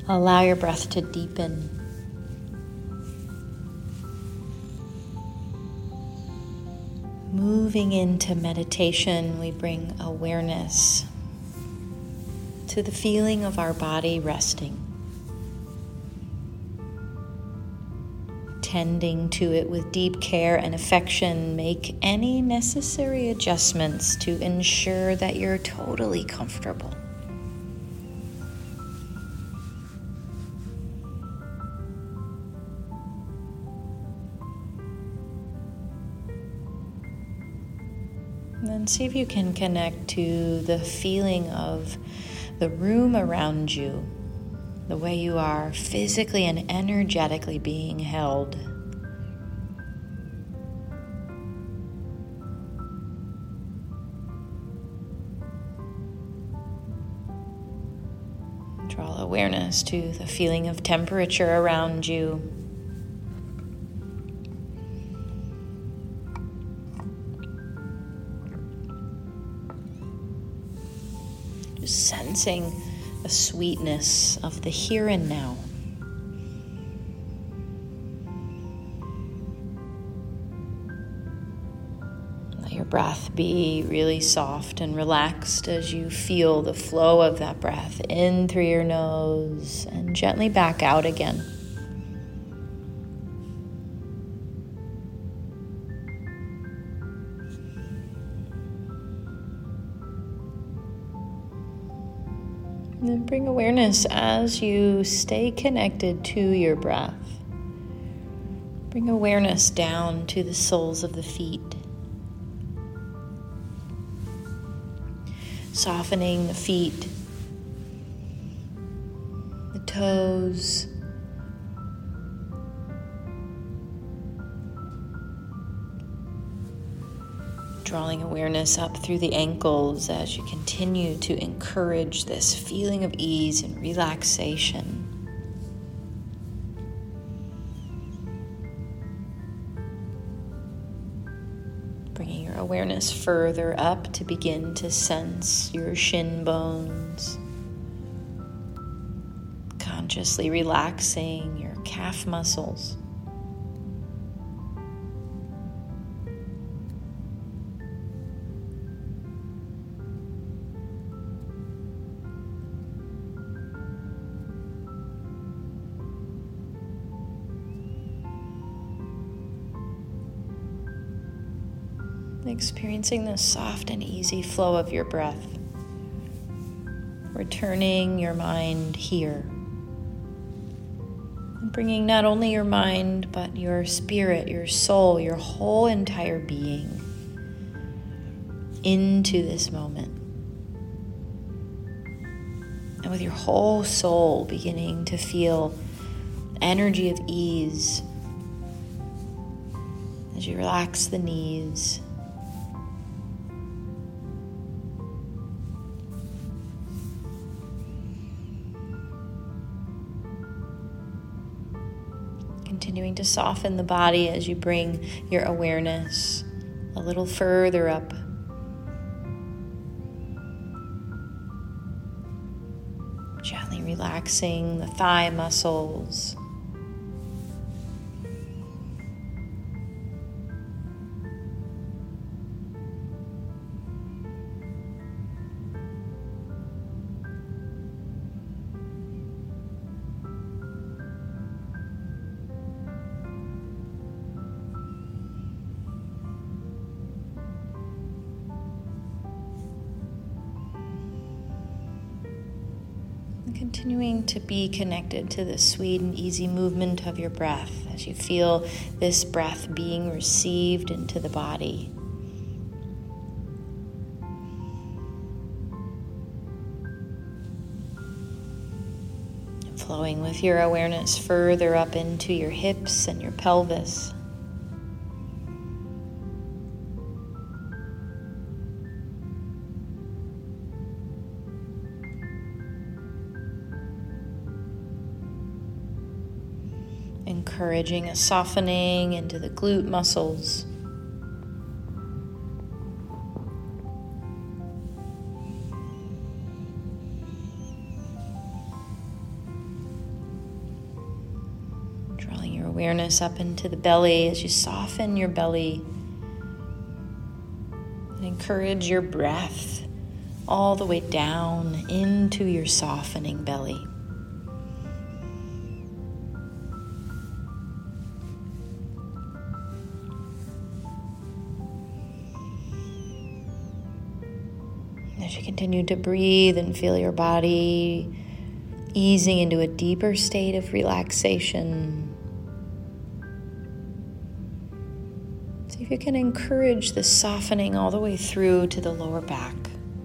Allow your breath to deepen. Moving into meditation, we bring awareness to the feeling of our body resting. Tending to it with deep care and affection, make any necessary adjustments to ensure that you're totally comfortable. And then see if you can connect to the feeling of the room around you, the way you are physically and energetically being held. Draw awareness to the feeling of temperature around you. Just sensing the sweetness of the here and now. Let your breath be really soft and relaxed as you feel the flow of that breath in through your nose and gently back out again. And then bring awareness as you stay connected to your breath. Bring awareness down to the soles of the feet. Softening the feet, the toes, drawing awareness up through the ankles as you continue to encourage this feeling of ease and relaxation. Bringing your awareness further up to begin to sense your shin bones. Consciously relaxing your calf muscles. Experiencing the soft and easy flow of your breath. Returning your mind here. And bringing not only your mind, but your spirit, your soul, your whole entire being into this moment. And with your whole soul beginning to feel energy of ease as you relax the knees. Continuing to soften the body as you bring your awareness a little further up. Gently relaxing the thigh muscles. Continuing to be connected to the sweet and easy movement of your breath as you feel this breath being received into the body. Flowing with your awareness further up into your hips and your pelvis. Encouraging a softening into the glute muscles. your awareness up into the belly as you soften your belly and encourage your breath all the way down into your softening belly. As you continue to breathe and feel your body easing into a deeper state of relaxation, see if you can encourage the softening all the way through to the lower back.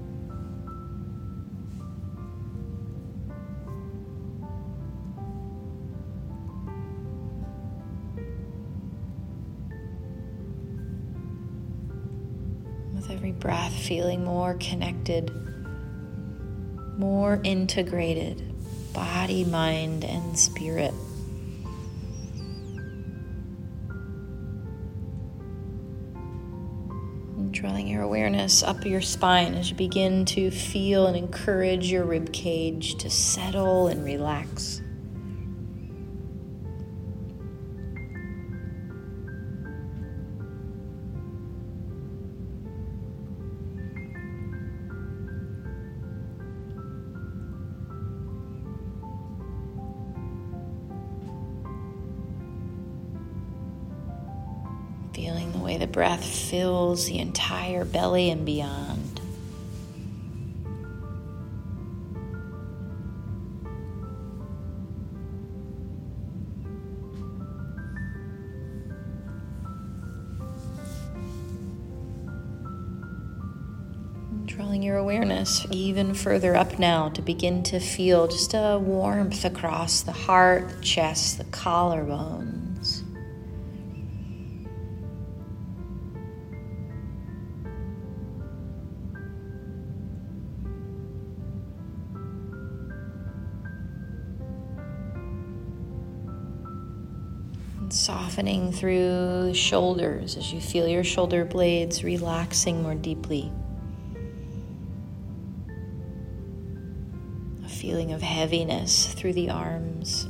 With every breath, feeling more connected, more integrated, body, mind, and spirit. And drawing your awareness up your spine as you begin to feel and encourage your rib cage to settle and relax. Feeling the way the breath fills the entire belly and beyond. And drawing your awareness even further up now to begin to feel just a warmth across the heart, the chest, the collarbones. Softening through the shoulders as you feel your shoulder blades relaxing more deeply. A feeling of heaviness through the arms.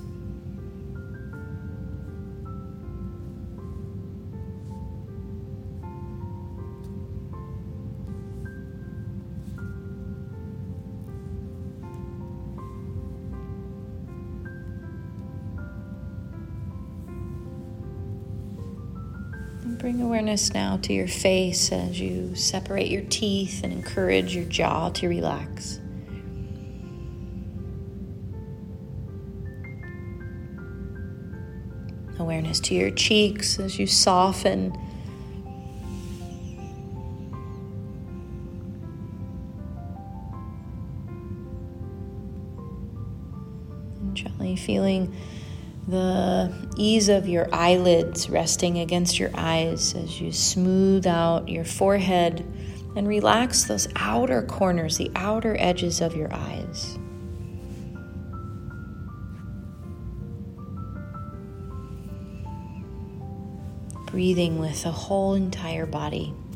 Bring awareness now to your face as you separate your teeth and encourage your jaw to relax. Awareness to your cheeks as you soften. And gently feeling the ease of your eyelids resting against your eyes as you smooth out your forehead and relax those outer corners, the outer edges of your eyes. Breathing with the whole entire body.